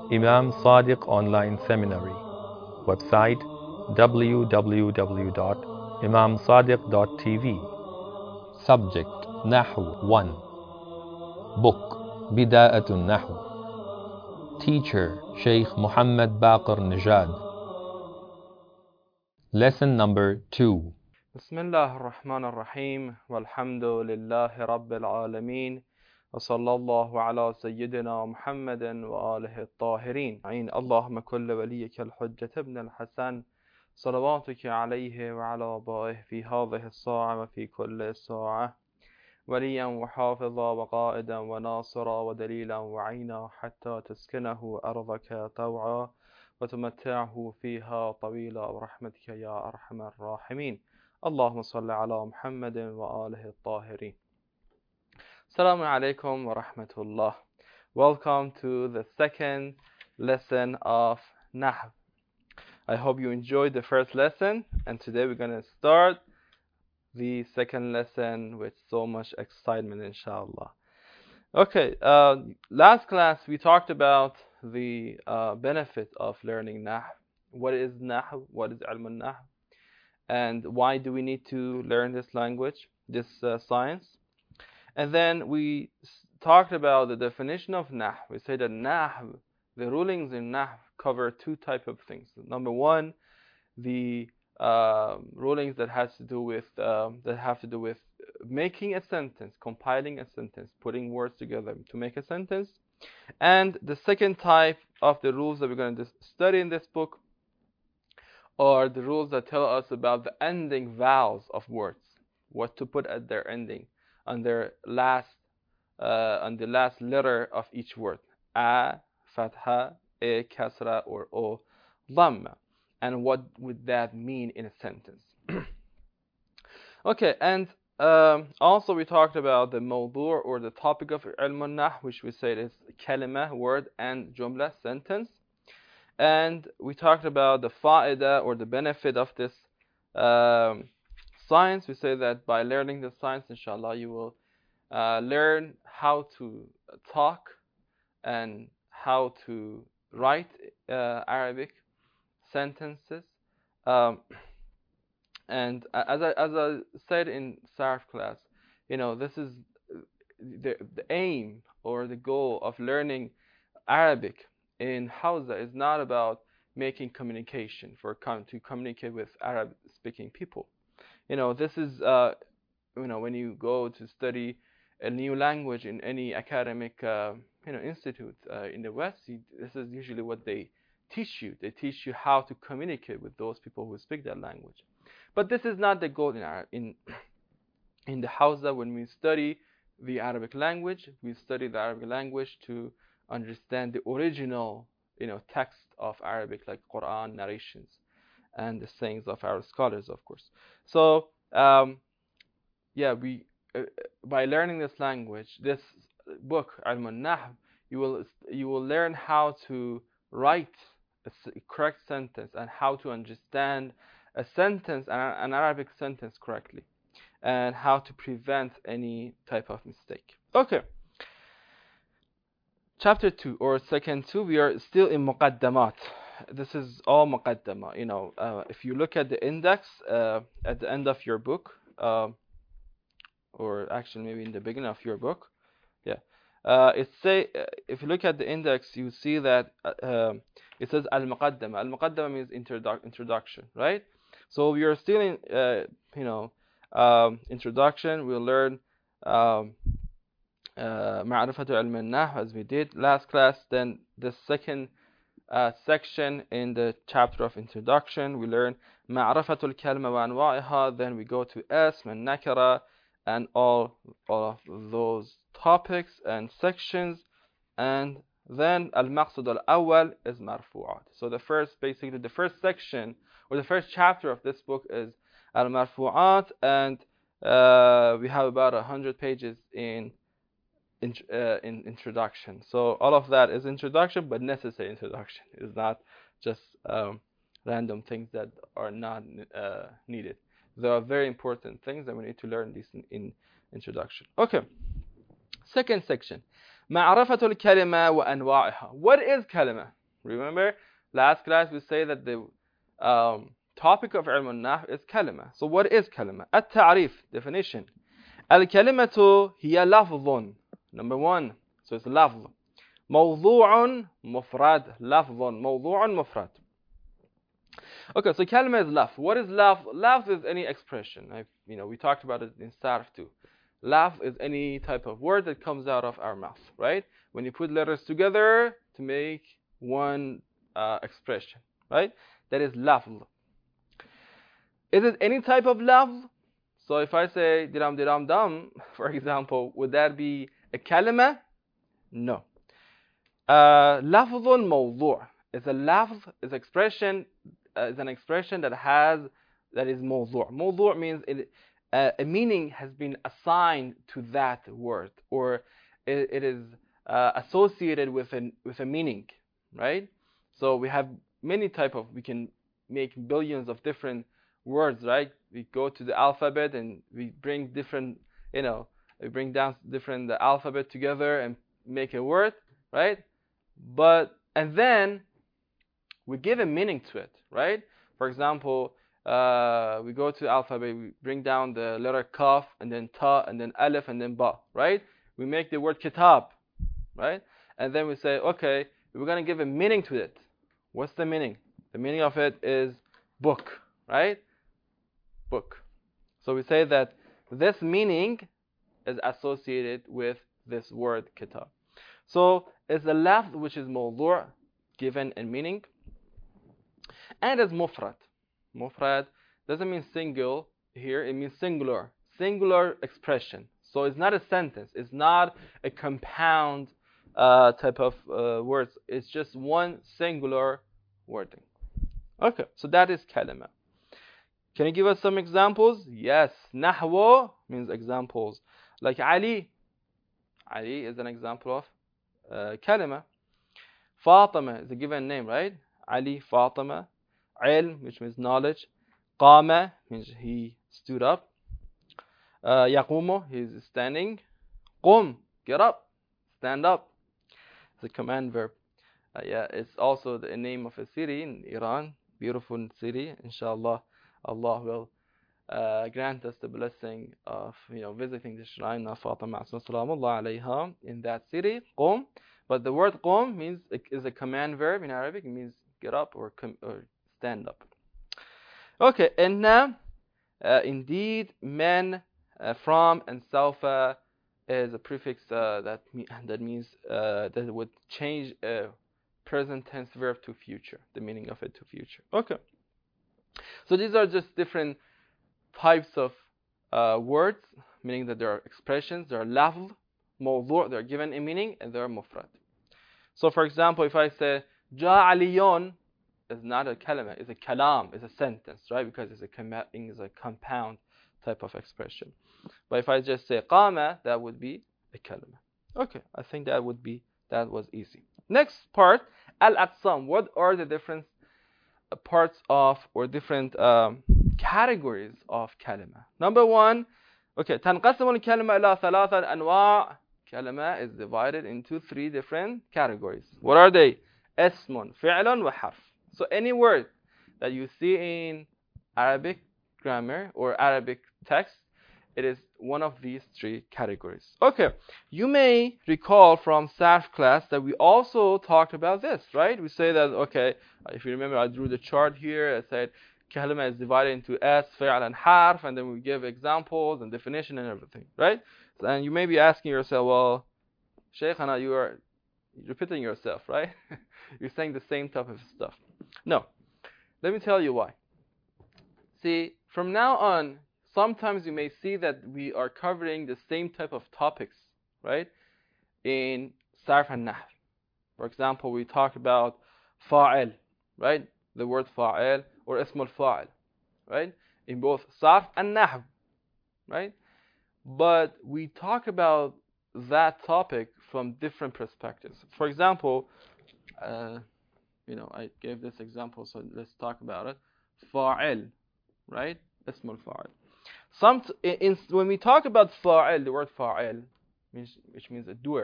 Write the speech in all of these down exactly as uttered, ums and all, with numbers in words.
Imam Sadiq Online Seminary. Website w w w dot imam sadiq dot t v. Subject Nahu one. Book Bida'at Nahu. Teacher Sheikh Muhammad Baqir Najad. Lesson number two. بسم الله الرحمن الرحيم والحمد لله رب العالمين وصلى الله على سيدنا محمد وآله الطاهرين عين اللهم كل وليك الحجة ابن الحسن صلواتك عليه وعلى آبائه في هذه الساعة وفي كل ساعة وليا وحافظا وقائدا وناصرا ودليلا وعينا حتى تسكنه أرضك طوعا وتمتعه فيها طويلا برحمتك يا أرحم الراحمين. اللهم صل على محمد وآله الطاهرين. Assalamu alaikum wa rahmatullah. Welcome to the second lesson of Nahm. I hope you enjoyed the first lesson, and today we're going to start the second lesson with so much excitement, inshallah. Okay, uh, last class we talked about the uh, benefit of learning Nahm. What is Nahm? What is Ilm al-Nahm? And why do we need to learn this language, this uh, science? And then we talked about the definition of Nahm. We said that Nahm, the rulings in Nahm cover two types of things. Number one, the uh, rulings that has to do with uh, that have to do with making a sentence, compiling a sentence, putting words together to make a sentence. And the second type of the rules that we're going to study in this book are the rules that tell us about the ending vowels of words, what to put at their ending, on their last, uh, on the last letter of each word, a, fatha, a, kasra, or o, dhamma, and what would that mean in a sentence. Okay, and um, also we talked about the mawdu' or the topic of ilm al-nahm, which we said is kalima, word, and jumla, sentence. And we talked about the fa'ida or the benefit of this um, science. We say that by learning this science, inshallah, you will uh, learn how to talk and how to write uh, Arabic sentences. Um, and as I as I said in Sarf class, you know, this is the the aim or the goal of learning Arabic in Hausa is not about making communication for com to communicate with Arab speaking people. You know, this is uh, you know, when you go to study a new language in any academic uh, you know institute uh, in the West, you, this is usually what they teach you. They teach you how to communicate with those people who speak that language. But this is not the goal in Arab, in in the Hausa. When we study the Arabic language, we study the Arabic language to understand the original, you know, text of Arabic, like Quran narrations and the sayings of our scholars, of course. So, um, yeah, we uh, by learning this language, this book Ilm al-Nahm, you will you will learn how to write a correct sentence and how to understand a sentence, an Arabic sentence, correctly, and how to prevent any type of mistake. Okay. Chapter two or second two, we are still in Muqaddamat. This is all Muqaddama. You know, uh, if you look at the index uh, at the end of your book, uh, or actually maybe in the beginning of your book, yeah, uh, it say uh, if you look at the index, you see that uh, it says Al-Muqaddama. Al-Muqaddama means introdu introduction, right? So we are still in, uh, you know, um, introduction. We'll learn um, uh, Ma'rifatu Ilm al-Nahm as we did last class. Then the second uh, section in the chapter of introduction, we learn Ma'rifatu al-Kalma wa anwa'iha. Then we go to Ism and Nakara and all, all of those topics and sections. And then Al-Maqsud al-Awwal is Marfu'at. So the first, basically the first section or the first chapter of this book is Al-Marfu'at, and uh, we have about a hundred pages in in, uh, in introduction. So all of that is introduction, but necessary introduction. It's not just um, random things that are not uh, needed. There are very important things that we need to learn this in, in introduction. Okay. Second section, معرفة الكلمة وأنواعها. What is كلمة? Remember, last class we say that the um, topic of علم النحو is كلمة. So what is كلمة? التعريف, definition. الكلمة هي لفظ. Number one, so it's لفظ. موضوع مفرد. لفظ موضوع مفرد. Okay, so كلمة is لفظ. What is لفظ? لفظ is any expression. I've, you know, we talked about it in sarf too. لفظ is any type of word that comes out of our mouth, right? When you put letters together to make one uh, expression, right? That is لفظ. Is it any type of لفظ? So if I say diram diram dam, for example, would that be a kalima? No. Uh, لفظ موضوع is a لفظ is expression uh, is an expression that has that is موضوع. موضوع means it, uh, a meaning has been assigned to that word, or it, it is uh, associated with an with a meaning, right? So we have many type of we can make billions of different words, right? We go to the alphabet and we bring different, you know, we bring down different the alphabet together and make a word, right? But and then we give a meaning to it, right? For example, uh, we go to the alphabet, we bring down the letter kaf and then ta and then alif and then ba, right? We make the word kitab, right? And then we say, okay, we're gonna give a meaning to it. What's the meaning? The meaning of it is book, right? Book. So we say that this meaning is associated with this word kitab. So it's a lafz which is mawdu', given a meaning, and it's mufrad. Mufrad doesn't mean single here, it means singular. Singular expression. So it's not a sentence, it's not a compound uh, type of uh, words, it's just one singular wording. Okay, so that is kalima. Can you give us some examples? Yes. Nahwa means examples. Like Ali. Ali is an example of uh, kalima. Fatima is a given name, right? Ali, Fatima. Ilm, which means knowledge. Qama means he stood up. Uh, Yaqumu, he is standing. Qum, get up, stand up. It's a command verb. Uh, yeah, it's also the name of a city in Iran. Beautiful city, inshallah. Allah will uh, grant us the blessing of, you know, visiting the shrine of Fatima salamullah alayha in that city, Qum. But the word Qum means is a command verb in Arabic. It means get up or com or stand up. Okay, and now, uh, indeed, men, uh, from, and sawfa is a prefix uh, that me that means uh, that would change a present tense verb to future, the meaning of it to future. Okay. So these are just different types of uh, words, meaning that there are expressions, there are lafz, mawdu', they are given a meaning, and there are mufrad. So for example, if I say, Ja aliyun, is not a kalima, it's a kalam, it's a sentence, right? Because it's a, com it's a compound type of expression. But if I just say qama, that would be a kalima. Okay, I think that would be, that was easy. Next part, al-aqsam. What are the different parts of or different um, categories of kalima? Number one, okay, تنقسم الكلمة إلى ثلاثة أنواع. Kalima is divided into three different categories. What are they? اسم, فعل, وحرف. So any word that you see in Arabic grammar or Arabic text, it is one of these three categories. Okay, you may recall from sarf class that we also talked about this, right? We say that, okay, if you remember, I drew the chart here. I said kalima is divided into s, fi'l, and harf, and then we give examples and definition and everything, right? And you may be asking yourself, well, Shaykhana, you are repeating yourself, right? You're saying the same type of stuff. No, let me tell you why. See, from now on, sometimes you may see that we are covering the same type of topics, right? In sarf and nahr. For example, we talk about fa'il, right? The word fa'il or ism al-fa'il, right? In both sarf and nahr, right? But we talk about that topic from different perspectives. For example, uh, you know, I gave this example, so let's talk about it. Fa'il, right? Ism al-fa'il. Some in, when we talk about fa'il, the word fa'il, means, which means a doer,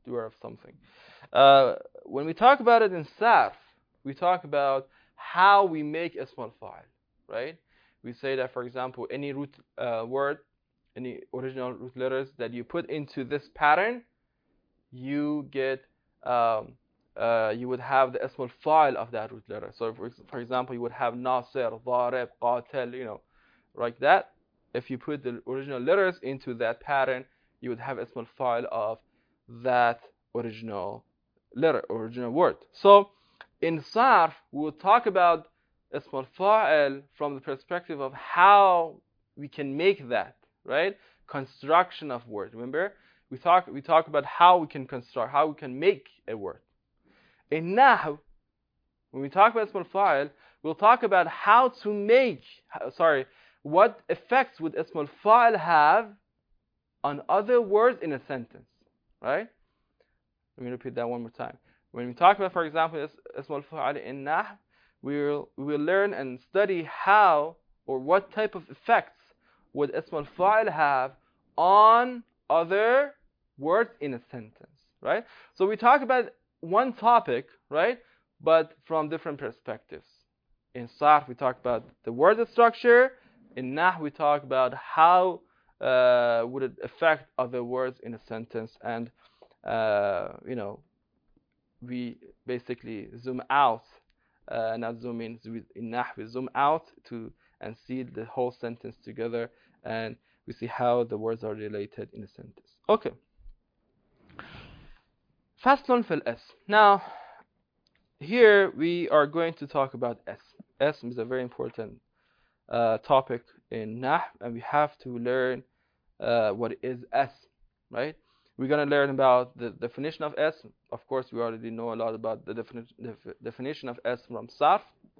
doer of something. Uh, when we talk about it in sarf, we talk about how we make ism al-fa'il, right? We say that, for example, any root uh, word, any original root letters that you put into this pattern, you get, um, uh, you would have the ism al-fa'il of that root letter. So, for, for example, you would have Nasir, Darib, Qatil, you know, like that. If you put the original letters into that pattern, you would have ism al-fa'il of that original letter, original word. So, in sarf, we will talk about ism al-fa'il from the perspective of how we can make that, right? Construction of word. Remember, we talk we talk about how we can construct, how we can make a word. In nahw, when we talk about ism al-fa'il, we'll talk about how to make, sorry, what effects would ism al-fa'il have on other words in a sentence, right? Let me repeat that one more time. When we talk about, for example, ism al-fa'il in nahw, we will we will learn and study how or what type of effects would ism al-fa'il have on other words in a sentence, right? So we talk about one topic, right, but from different perspectives. In sarf, we talk about the word structure. In nahw, we talk about how uh, would it affect other words in a sentence, and uh, you know, we basically zoom out, uh, not zoom in. In nahw, we zoom out to and see the whole sentence together, and we see how the words are related in a sentence. Okay. Faslun fil ism. Now, here we are going to talk about ism. Ism is a very important uh, topic in nahw, and we have to learn uh, what is ism, right? We're going to learn about the definition of ism. Of course, we already know a lot about the defini def definition of ism from sarf.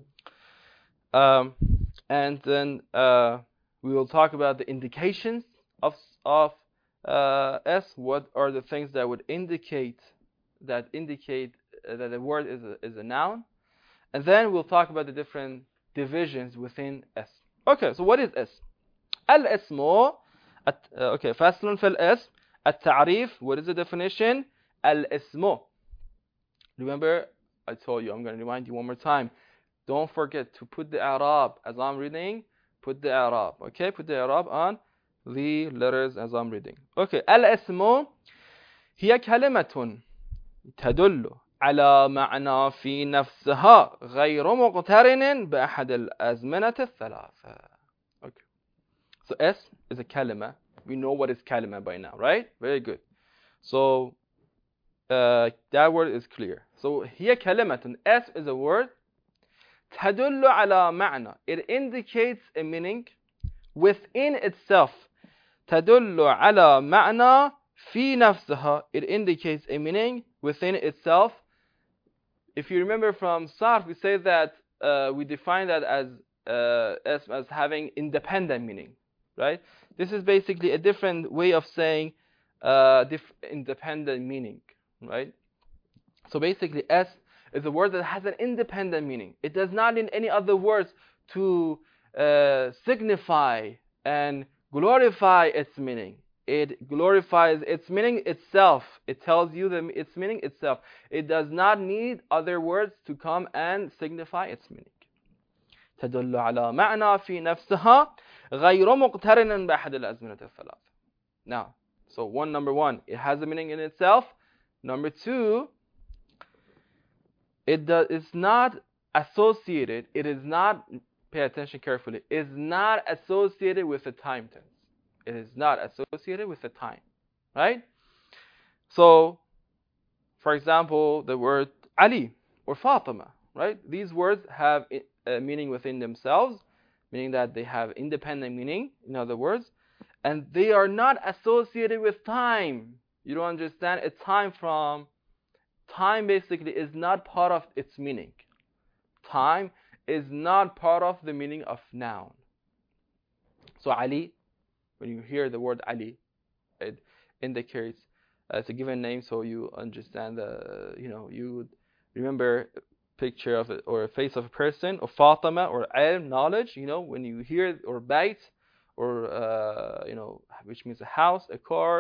Um, and then uh, we will talk about the indications of of uh, ism. What are the things that would indicate that indicate uh, that the word is a, is a noun? And then we'll talk about the different divisions within ism. Okay, so what is ism? Al-ismu, uh, okay, faslun fil ism. At-ta'rif, what is the definition? Al-ismu. Remember, I told you, I'm going to remind you one more time. Don't forget to put the i'rab as I'm reading. Put the i'rab, okay? Put the i'rab on the letters as I'm reading. Okay, al-ismu هي كلمة تدل على معنى في نفسها غير مقترن بأحد الأزمنة الثلاثة. Okay. So S is a kalima. We know what is kalima by now, right? Very good. So uh, that word is clear. So هي كلمة. S is a word. تدل على معنى. It indicates a meaning within itself. تدل على معنى في نفسها. It indicates a meaning within itself. If you remember from sarf, we say that uh, we define that as uh, as, as having independent meaning, right? This is basically a different way of saying uh, independent meaning, right? So basically, S is a word that has an independent meaning. It does not need any other words to uh, signify and glorify its meaning. It glorifies its meaning itself. It tells you the, its meaning itself. It does not need other words to come and signify its meaning. تدل على معنى في نفسها غير مقترن بأحد الأزمنة الثلاث. Now, so one, number one, it has a meaning in itself. Number two, it does, it's not associated, it is not, pay attention carefully, is not associated with the time tense. It is not associated with the time, right? So, for example, the word Ali or Fatima, right? These words have a meaning within themselves, meaning that they have independent meaning, in other words, and they are not associated with time. You don't understand? A time from, time basically is not part of its meaning. Time is not part of the meaning of noun. So Ali, when you hear the word Ali, it indicates uh, it's a given name, so you understand the, you know, you would remember a picture of it or a face of a person, or Fatima, or ilm, knowledge, you know, when you hear, or bayt, or uh, you know, which means a house, a car,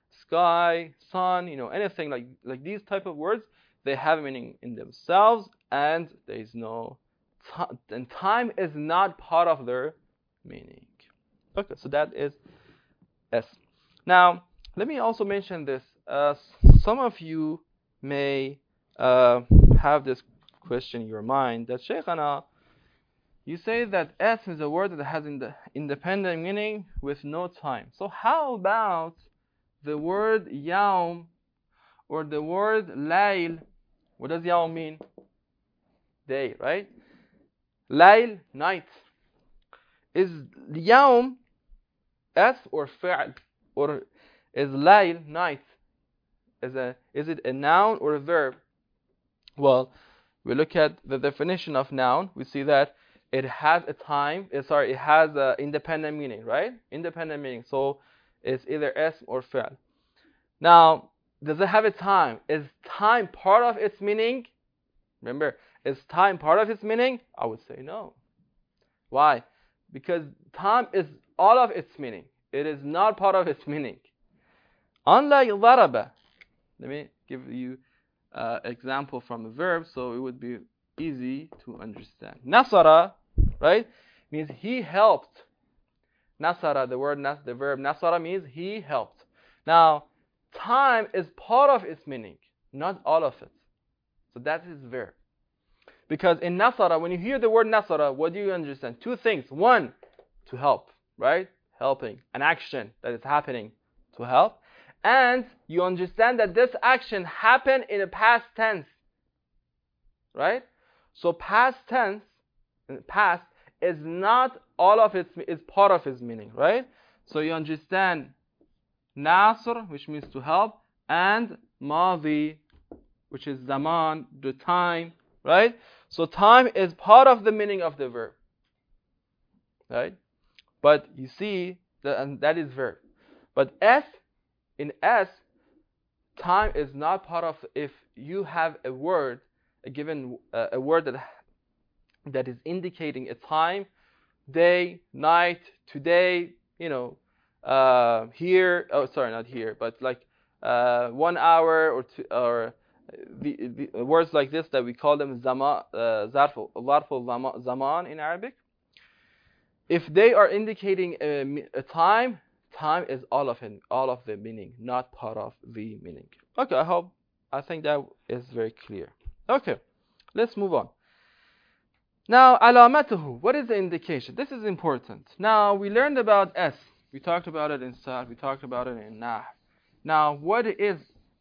sky, sun, you know, anything like like these type of words, they have a meaning in themselves, and there is no time, and time is not part of their meaning. Okay, so that is S. Now, let me also mention this. Uh, some of you may uh, have this question in your mind that Shaykhana, you say that S is a word that has ind independent meaning with no time. So how about the word yawm or the word layl? What does yawm mean? Day, right? Layl, night. Is yawm S or fi'l? Or is layl, night? Is, a, is it a noun or a verb? Well, we look at the definition of noun. We see that it has a time. Uh, sorry, it has an independent meaning, right? Independent meaning. So it's either S or fi'l. Now, does it have a time? Is time part of its meaning? Remember, is time part of its meaning? I would say no. Why? Because time is all of its meaning. It is not part of its meaning. Unlike daraba, let me give you an uh, example from a verb so it would be easy to understand. Nasara, right, means he helped. Nasara, the word, the verb nasara means he helped. Now, time is part of its meaning, not all of it. So that is verb. Because in nasara, when you hear the word nasara, what do you understand? Two things. One, to help, right? Helping, an action that is happening to help. And you understand that this action happened in the past tense, right? So past tense, past, is not all of its, is part of its meaning, right? So you understand nasr, which means to help, and madi, which is zaman, the time, right? So time is part of the meaning of the verb, right? But you see, that, and that is verb. But S, in S, time is not part of. If you have a word, a given uh, a word that that is indicating a time, day, night, today, you know, uh, here. Oh, sorry, not here, but like uh, one hour or two, or the, the words like this that we call them zaman, uh, zarf, zarf zaman in Arabic. If they are indicating a, a time, time is all of it, all of the meaning, not part of the meaning. Okay, I hope, I think that is very clear. Okay, let's move on. Now, alamatuhu, what is the indication? This is important. Now, we learned about S. We talked about it in Sa'd. We talked about it in Nah. Now, what is,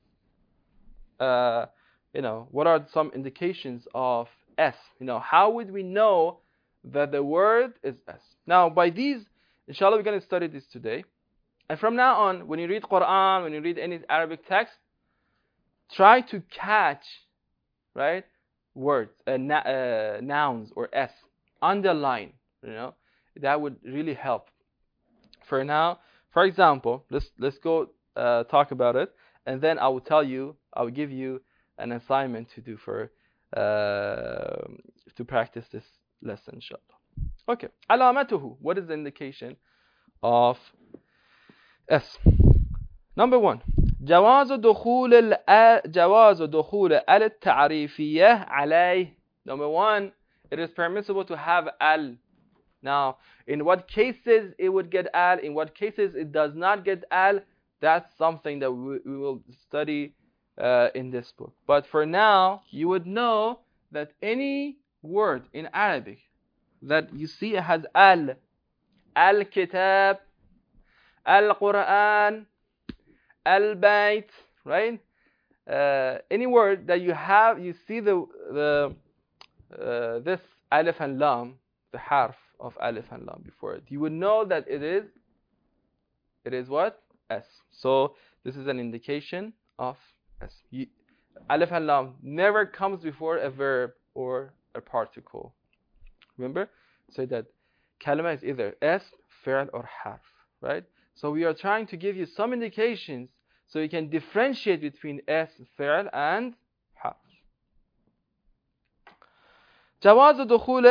uh, you know, what are some indications of S? You know, how would we know that the word is S? Now, by these, inshallah, we're going to study this today. And from now on, when you read Quran, when you read any Arabic text, try to catch, right, words, uh, na uh, nouns or S, underline, you know, that would really help. For now, for example, let's let's go uh, talk about it, and then I will tell you, I will give you an assignment to do for uh, to practice this lesson, inshallah. Okay, alamatuhu, what is the indication of S? Number one, جواز دخول ال جواز دخول ال التعريفية عليه. Number one, it is permissible to have al. Now, in what cases it would get al, in what cases it does not get al, that's something that we, we will study uh, in this book. But for now, you would know that any word in Arabic that you see it has al, al-kitab, al-Quran, al-bayt, right? Uh, any word that you have, you see the the uh, this alif and lam, the harf of alif and lam before it, you would know that it is it is what? S. So this is an indication of S. You, alif and lam never comes before a verb or a particle. Remember, so that kalima is either S, fi'l, or harf, right? So we are trying to give you some indications so you can differentiate between S, fi'l, and harf. جواز دخول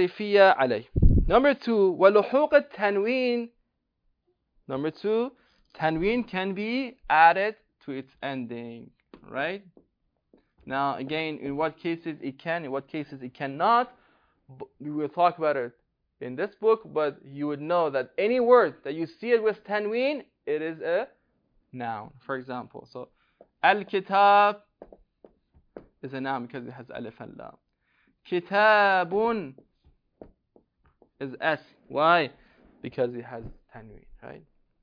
التعريفية عليه. Number two, ولحوق التنوين. Number two, tanween can be added to its ending, right? Now, again, in what cases it can, in what cases it cannot, we will talk about it in this book, but you would know that any word that you see it with tanween, it is a noun, for example. So, al-kitab is a noun because it has alif and lam. Kitabun is S. Why? Because it has tanween, right?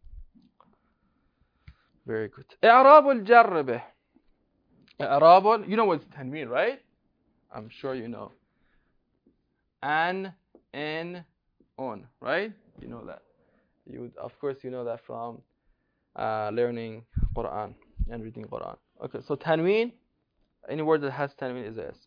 Very good. إعراب الجر به. إعراب, you know what's tanween, right? I'm sure you know. An, in, on, right? You know that. You, of course, you know that from uh, learning Quran and reading Quran. Okay, so tanween, any word that has tanween is S.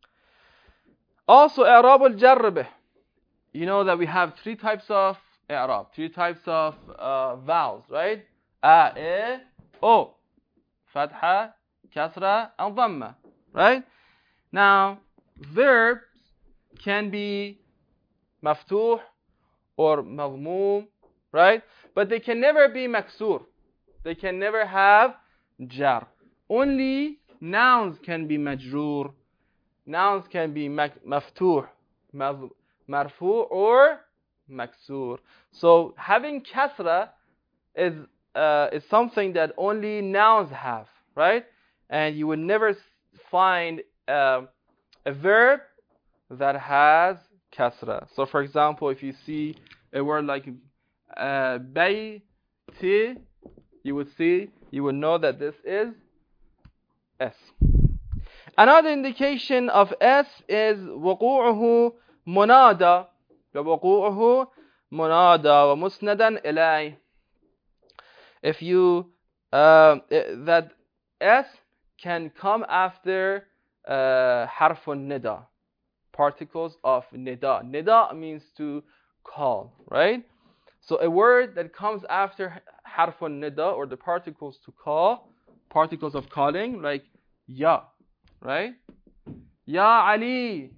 Also, إعراب الجر به. You know that we have three types of i'rab, three types of uh, vowels, right? A, E, O. Fatha, kasra, and dhamma, right? Now, verbs can be maftuh or madmum, right? But they can never be maksur. They can never have jar. Only nouns can be majroor. Nouns can be maftuh, marfu, or maksur. So having kasra is uh, is something that only nouns have, right? And you would never find uh, a verb that has kasra. So, for example, if you see a word like uh, bayti, you would see, you would know that this is S. Another indication of S is وقوعه منادى ووقوعه منادى ومسندا إليه. If you uh, that S can come after uh, harfun nida, particles of nida. Nida means to call, right? So a word that comes after harfun nida, or the particles to call, particles of calling, like ya, right? Ya Ali,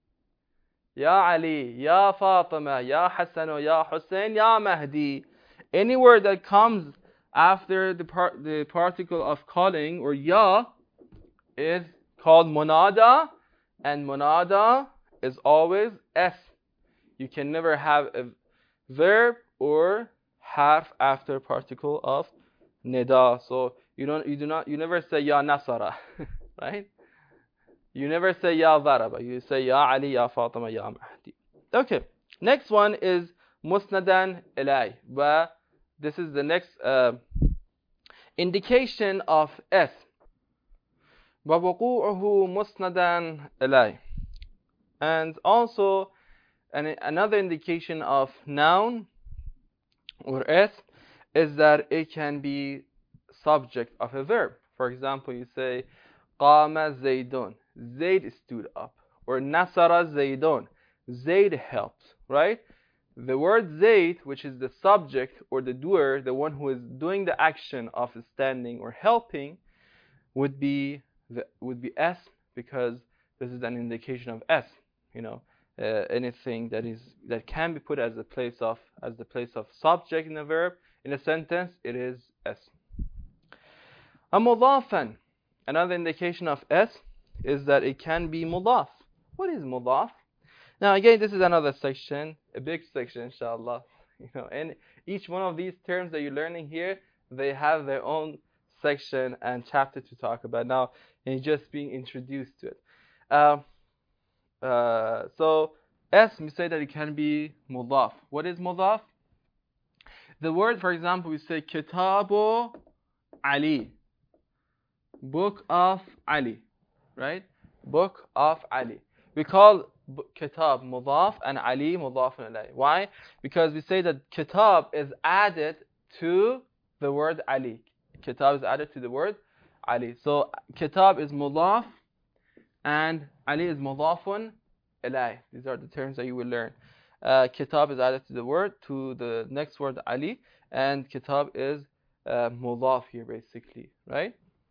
Ya Ali, Ya Fatima, Ya Hassan, Ya Hussein, Ya Mahdi. Any word that comes after the part the particle of calling, or ya, is called munada, and munada is always S. You can never have a verb or harf after particle of nida. So you don't you do not you never say ya Nasara, right? You never say ya Daraba. You say ya Ali, Ya Fatima, Ya Mahdi. Okay. Next one is musnadan ilay. But this is the next uh, indication of S. وَوَقُوعُهُ مُسْنَدًا إِلَيْهِ. And also an, another indication of noun or S is that it can be subject of a verb. For example, you say قَامَ زَيْدٌ. Zayd stood up. Or نَصَرَ زَيْدٌ. Zayd helped, right? The word Zayd, which is the subject or the doer, the one who is doing the action of standing or helping, would be the, would be S, because this is an indication of S. You know, uh, anything that is that can be put as a place of as the place of subject in a verb in a sentence, it is S. A mudafan. Another indication of S is that it can be mudaf. What is mudaf? Now again, this is another section, a big section, inshallah. You know, and each one of these terms that you're learning here, they have their own section and chapter to talk about. Now, and just being introduced to it. Uh, uh, so S, we say that it can be mudaf. What is mudaf? The word, for example, we say Kitabu Ali, book of Ali, right? Book of Ali. We call Kitab mudaf and Ali mudaf alayh. Why? Because we say that Kitab is added to the word Ali. Kitab is added to the word Ali. So Kitab is mudaf and Ali is mudafun alayh. These are the terms that you will learn. Uh, Kitab is added to the word, to the next word Ali, and Kitab is uh, mudaf here basically, right?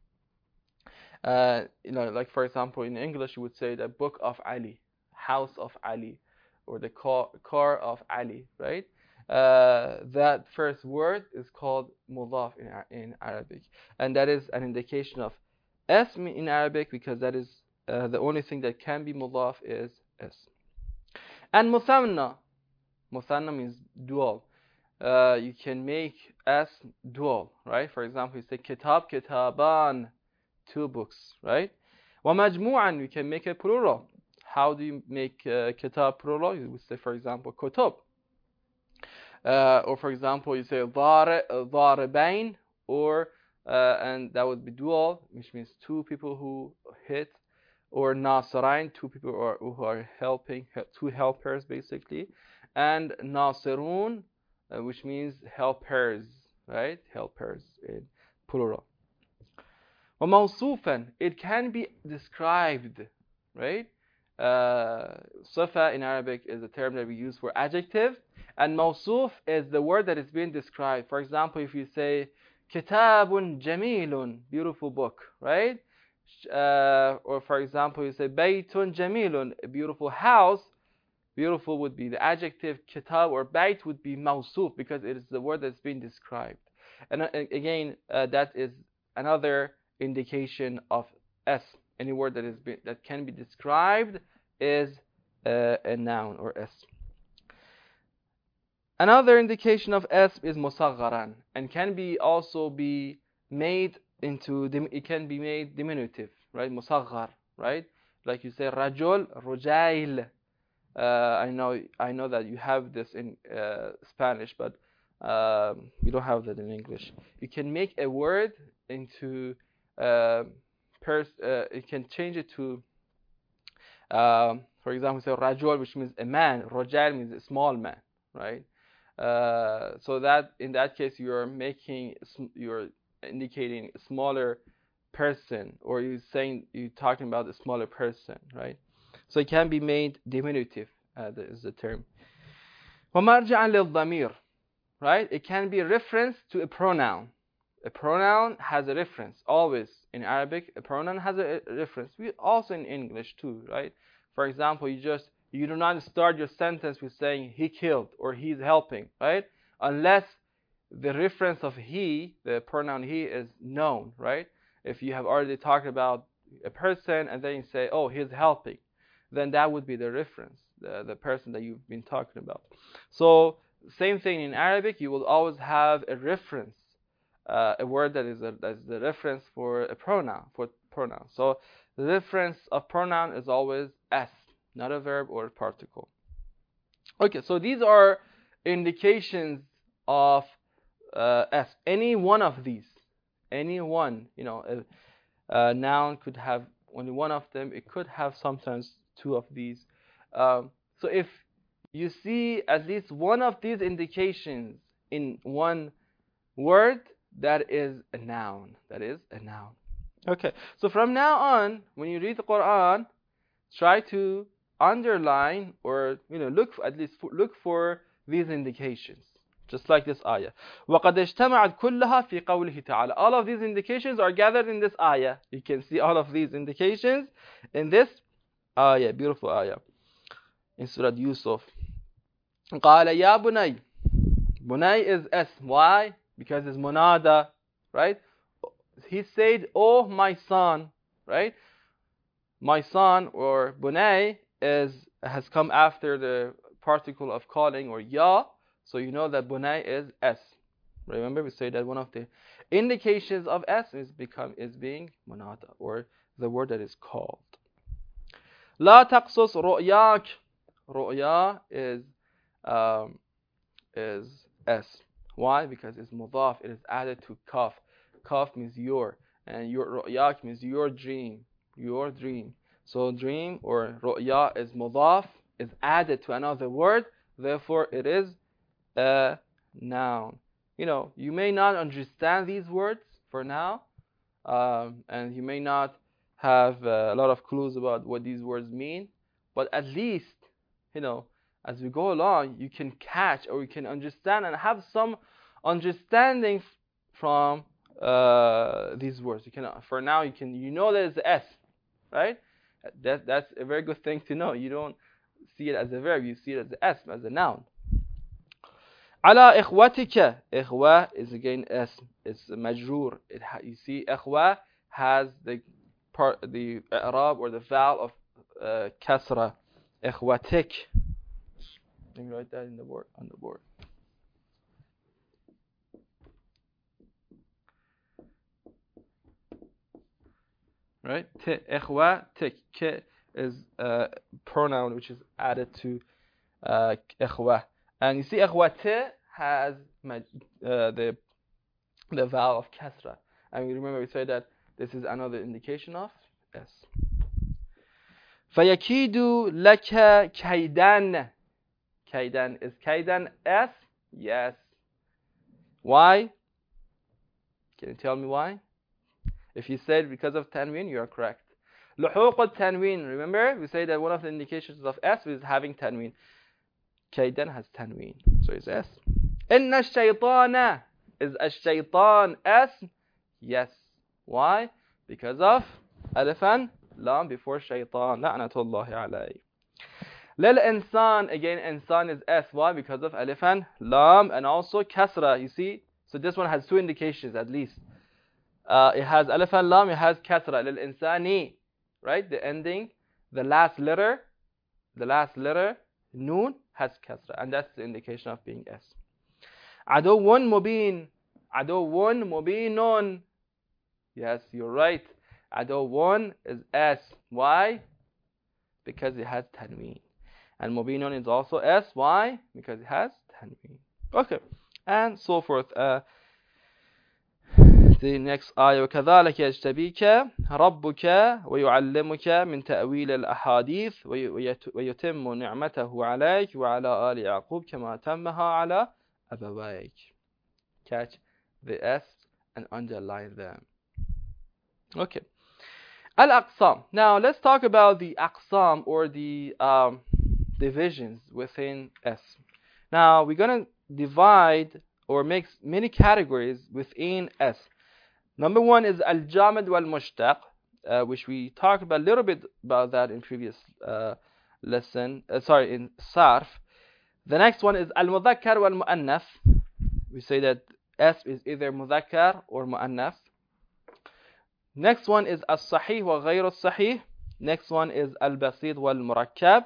Uh, you know, like for example, in English you would say the book of Ali, house of Ali, or the car, car of Ali, right? uh, that first word is called mudaf in, in Arabic. And that is an indication of ism in Arabic, because that is uh, the only thing that can be mudaf is ism. And muthanna. Muthanna means dual. Uh, you can make ism dual, right? For example, you say kitab, kitaban, two books, right? Wa majmu'an, you can make a plural. How do you make uh, kitab plural? You would say, for example, kutub. Uh, or for example, you say ضاربين, or uh, and that would be dual, which means two people who hit, or nasarain, two people who are, who are helping, two helpers basically, and nasirun, uh, which means helpers, right? Helpers in plural. وموصوفا, it can be described, right? Uh, Sifa in Arabic is a term that we use for adjective, and mawsuf is the word that is being described. For example, if you say kitabun jamilun, beautiful book, right? Uh, or for example, you say baytun jamilun, a beautiful house. Beautiful would be the adjective, kitab or bayt would be mawsuf, because it is the word that's being described. And uh, again, uh, that is another indication of s. Any word that is be, that can be described is uh, a noun or s. Another indication of s is musagharan, and can be also be made into, it can be made diminutive, right? Musaghar, right? Like you say rajul, rujail. Uh, I know I know that you have this in uh, Spanish, but uh, we don't have that in English. You can make a word into uh, pers uh, you can change it to, um, for example, say rajul, which means a man. Rajal means a small man, right? Uh, so that in that case you're making you're indicating a smaller person, or you're saying you're talking about a smaller person, right? So it can be made diminutive, uh, that is the term. وَمَرْجَعًا لِلضَّمِيرِ, right? It can be a reference to a pronoun. A pronoun has a reference. Always in Arabic, a pronoun has a reference. We also in English too, right? For example, you just you do not start your sentence with saying he killed or he's helping, right? Unless the reference of he, the pronoun he, is known, right? If you have already talked about a person and then you say, oh, he's helping, then that would be the reference, the, the person that you've been talking about. So same thing in Arabic, you will always have a reference, uh, a word that is a, that is the reference for a pronoun, for pronoun. So the reference of pronoun is always s, not a verb or a particle. Okay, so these are indications of uh, s. Any one of these, any one, you know, a, a noun could have only one of them. It could have sometimes two of these. Um, so if you see at least one of these indications in one word, that is a noun. That is a noun. Okay, so from now on, when you read the Quran, try to underline, or you know, look for, at least for, look for these indications, just like this ayah. وَقَدْ اجْتَمَعَتْ كُلَّهَا فِي قَوْلِهِ تَعَالَى. All of these indications are gathered in this ayah. You can see all of these indications in this ayah, beautiful ayah, in Surah Yusuf. قَالَ يَا بُنَيْ. Bunay is S. Why? Because it's munada, right? He said, oh my son, right? My son, or bunay, is has come after the particle of calling, or ya, so you know that bunay is S. Remember, we say that one of the indications of S is become is being munada, or the word that is called. La taqsus ru'yak. Ru'ya is um, is S. Why? Because it's mudaf. It is added to kaf. Kaf means your, and your ru'yak means your dream, your dream. So dream or ru'ya is mudaf, is added to another word. Therefore, it is a noun. You know, you may not understand these words for now, um, and you may not have uh, a lot of clues about what these words mean. But at least, you know, as we go along, you can catch, or you can understand and have some understanding from uh, these words. You can, for now, you can, you know that it's S, right? That that's a very good thing to know. You don't see it as a verb, you see it as an S, as a noun. على إخوتك. إخوة is again اسم. It's majrur. It ha, you see, إخوة has the part, the i'rab or the vowel of uh, kasra. إخوتك. Let me write that in the board, on the board. Right? T, إخوتك. K is a pronoun which is added to uh, إخوة. And you see, إخوته has uh, the the vowel of kasra. And we remember we said that this is another indication of S. فَيَكِيدُ لَكَ كَيْدًا. Kaidan. Is Kaidan S? Yes. Why? Can you tell me why? If you said because of tanween, you are correct. لحوق التنوين. Remember, we say that one of the indications of S is having tanween. Kaidan has tanween, so it's S. إن الشيطان. Is الشيطان S? Yes. Why? Because of alif and lam before shaytan. لعنة الله عليه. للإنسان. Again, insan is S. Why? Because of alif and lam and also kasra. You see? So this one has two indications at least. Uh, it has alif and lam, it has kasra. للإنساني. Right? The ending, the last letter, the last letter, noon, has kasra. And that's the indication of being S. عدو مبين. عدو مبين. Yes, you're right. عدو is S. Why? Because it has tanween. And mubinun is also S. Why? Because it has tanween. Okay. And so forth. Uh, the next ayah. وَكَذَلَكَ يَجْتَبِيكَ رَبُّكَ وَيُعَلِّمُكَ مِنْ تَأْوِيلِ الْأَحَادِيثِ وَيُتِمُّ نِعْمَتَهُ عَلَيْكَ وَعَلَى آلِ يَعْقُوبَ كَمَا تَمَّهَا عَلَى أَبَوَيْكَ. Catch the S and underline them. Okay. Al-Aqsam. Now let's talk about the Aqsam or the um, divisions within S. Now we're going to divide or make many categories within S. Number one is Al-Jamad wal-Mushtaq, uh, which we talked about a little bit about that in previous uh, lesson. Uh, sorry, in Sarf. The next one is Al-Mudhakkar wal-Mu'annaf. We say that S is either Mudhakkar or Mu'annaf. Next one is As-Sahih wa Ghayr As-Sahih. Next one is Al-Basid wal-Murakkab.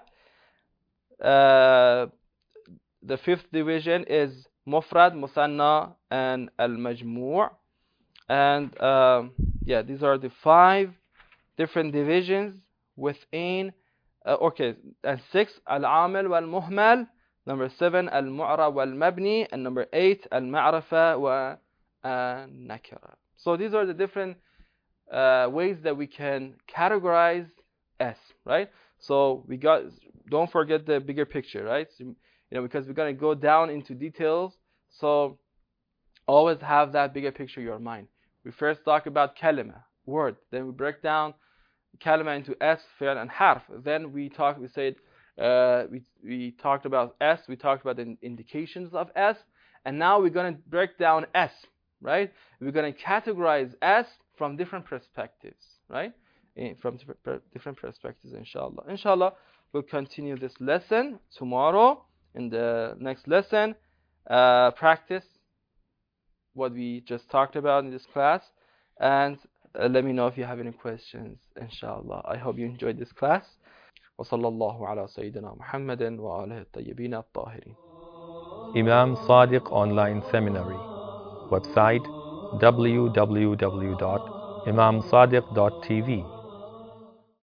Uh, the fifth division is Mufrad, Musanna, and Al-Majmu'. And um, yeah, these are the five different divisions within. Uh, okay, and six, Al-Amil wal-Muhmal. Number seven, Al-Mu'ra wal-Mabni. And number eight, Al-Ma'rafa wa-Nakira. So these are the different uh, ways that we can categorize S, right? So we got, don't forget the bigger picture, right? So, you know, because we're going to go down into details. So always have that bigger picture in your mind. We first talk about kalima, word. Then we break down kalima into S, fi'l, and harf. Then we talk, we said, uh, we, we talked about S, we talked about the indications of S. And now we're going to break down S, right? We're going to categorize S from different perspectives, right? From different perspectives, inshallah. Inshallah, we'll continue this lesson tomorrow. In the next lesson, uh, practice what we just talked about in this class, and uh, let me know if you have any questions, inshallah. I hope you enjoyed this class. وصلى الله على سيدنا محمد وآله الطيبين الطاهرين. Imam Sadiq Online Seminary. Website w w w dot imam sadiq dot t v.